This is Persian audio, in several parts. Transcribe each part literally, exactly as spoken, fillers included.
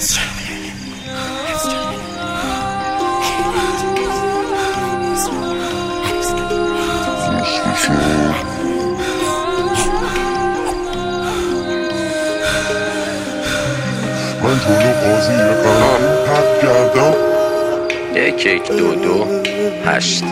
من جلو قاضی قرارم پرد کردم. یک یک دو دو هشت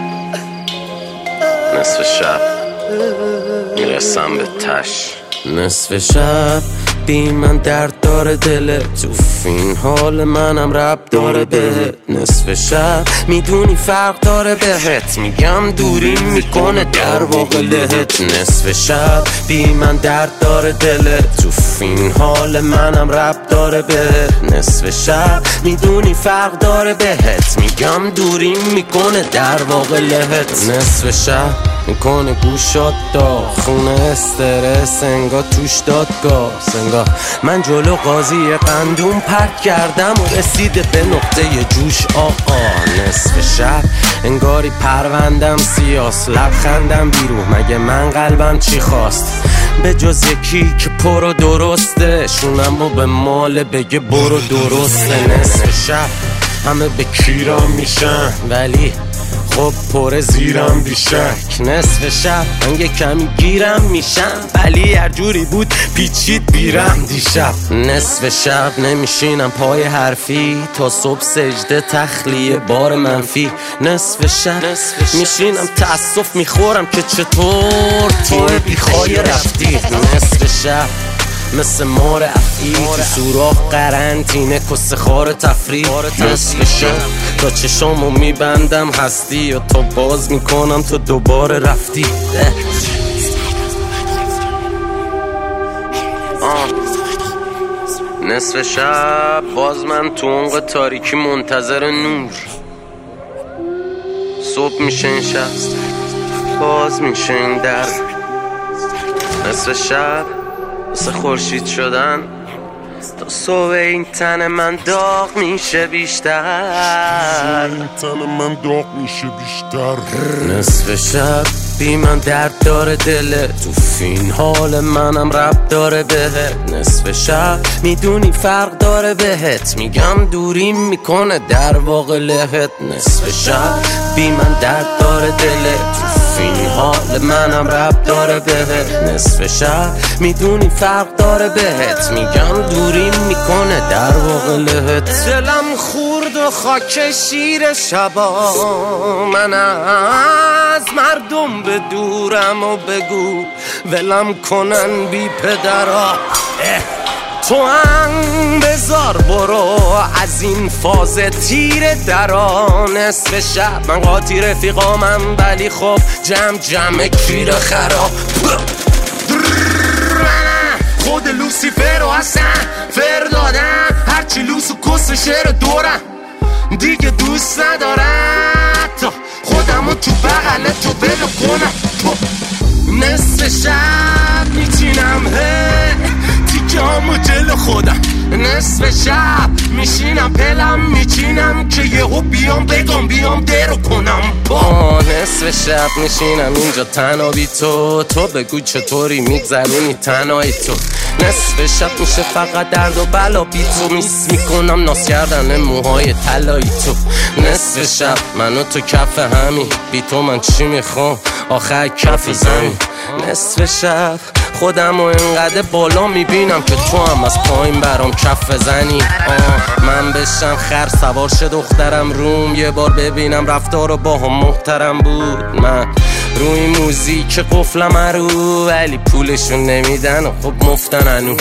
نصف شب میرسم به تش. نصف شب بی من درد داره دلت، تو این حال منم رب داره بهت. نصف شب میدونی فرق داره بهت، میگم دوری میکنه در واقع لهت. نصف شب بی من درد داره دلت، تو این حال منم رب داره بهت. نصف شب میدونی فرق داره بهت، میگم دوری میکنه در واقع لهت. نصف شب میکنه گوشات داغ، خونه استرس انگار توش دادگاه. انگار من جلو قاضی قندون پرد کردم و رسیده به نقطه جوش آقا. نصف شب انگاری پروندم سیاس، لبخندم بیرون مگه من قلبم چی خواست؟ به جز یکی که پر و درسته، شونم و به مال بگه برو درسته. نصف شب همه به کیرام میشن ولی خب پر زیرم بیشک. نصف شب من یه کمی گیرم میشم ولی هر جوری بود پیچید بیرم دیشب. نصف شب نمیشینم پای حرفی تا صبح سجده تخلیه بار منفی. نصف شب میشینم تأسف میخورم که چطور تیم بیخوای رفتی. نصف شب مثل مار افعی تو سوراخ قرنطینه کس خار تفریح. نصف شب تا چشامو میبندم هستی و تا باز میکنم تو دوباره رفتی. آه. نصف شب باز من تو عمق تاریکی منتظر نور. صبح میشه این شب باز میشه این در. نصف شب واسه خورشید شدن تا صبح این تن من داغ میشه بیشتر. این تن من داغ میشه بیشتر. نصف شب بی من درد داره دلت، تو این حال منم رب داره بهت. نصف شب میدونی فرق داره بهت، میگم دوری میکنه در واقع لهت. نصف شب بی من درد داره دلت، تو این حال منم رب داره بهت. نصف شب میدونی فرق داره بهت، میگم دوری میکنه در واقع لهت. دلم خورد و خاک شیر شبا، من از مردم به دورم و بگو ولم کنن بی پدرا. تو هم بذار برو از این فاز تیر درا. نصف شب من قاطی رفیقامم ولی خب جمع جمع کیر خراب. خود لوسیفر و اصلا فر دادم، هرچی لوس و کس شعر دورم دیگه دوست ندارم تا خودم رو تو بغل تو بلو کنم. نصف شب میچینم هی تیکه‌امو جلو خودم. نصف شب میشینم پلم میچینم که یهو بیام بگم بیام درو کنم با. نصف شب میشینم اینجا تنها بی تو، تو بگو چطوری میگذرونی تنهایی تو. نصف شب میشه فقط درد و بلا بی تو، میس میکنم ناس کردن موهای طلایی تو. نصف شب منو تو کف همین، بی تو من چی میخوام آخر کف زمین. نصف شب خودم و اینقدر بالا میبینم که تو هم از پایین برام کف بزنی. آه من بشم خر سوار شه دخترم روم، یه بار ببینم رفتار با هم محترم بود. من روی موزیک قفلم رو ولی پولشون نمیدن و خب مفتن انو.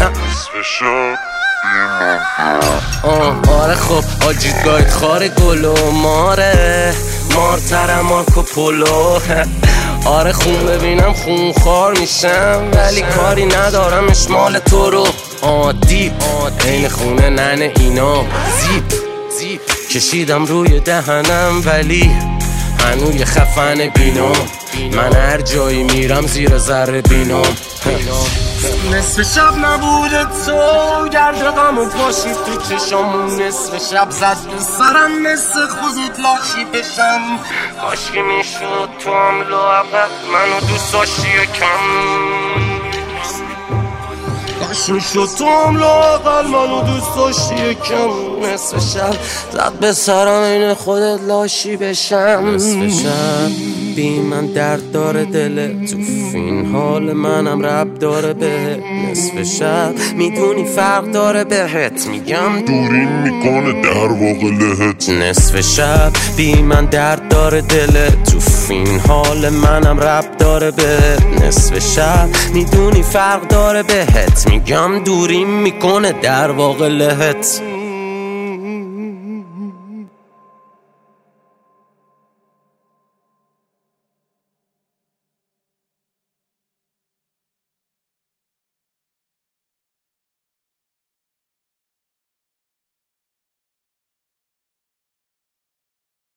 آه آره خب آجید گاید خار گلو ماره مارترم مارکو پولو. آره خون ببینم خون خار میشم ولی کاری ندارم اشمال تو رو. عادی این خونه ننه اینا زیب زیب کشیدم روی دهنم ولی هنوی خفن بینام. من هر جایی میرم زیر ذره بینام. نصف شب نبوده تو گرد غم و پاشید تو چشامون. نصف شب زد به سرم مثل خودت لاشی بشم. کاشکی میشد تو هم لااقل منو دوست داشتی کم. خوش میشد تو هم لااقل منو دوست داشتی یکم. نصف شب زد به سرم این خودت لاشی بشم. نصف شب بی من درد داره دلت، تو این حال منم رب داره بهت. نصف شب میدونی فرق داره بهت، میگم دوریم میکنه در واقع لهت. نصف شب بی من درد داره دلت، تو این حال منم رب داره بهت. نصف شب میدونی فرق داره بهت، میگم دوریم میکنه در واقع لهت.